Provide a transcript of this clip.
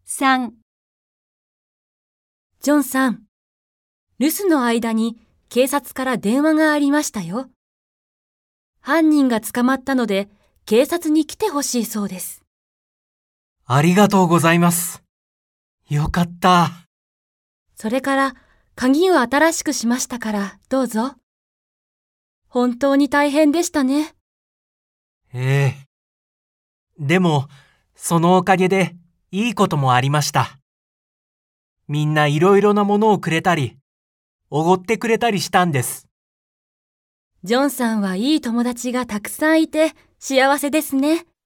3、 ジョンさん、留守の間に警察から電話がありましたよ。犯人が捕まったので警察に来てほしいそうです。 ありがとうございます。よかった。 それから鍵を新しくしましたからどうぞ。本当に大変でしたね。 ええ。でも、そのおかげでいいこともありました。みんないろいろなものをくれたり、おごってくれたりしたんです。 ジョンさんはいい友達がたくさんいて幸せですね。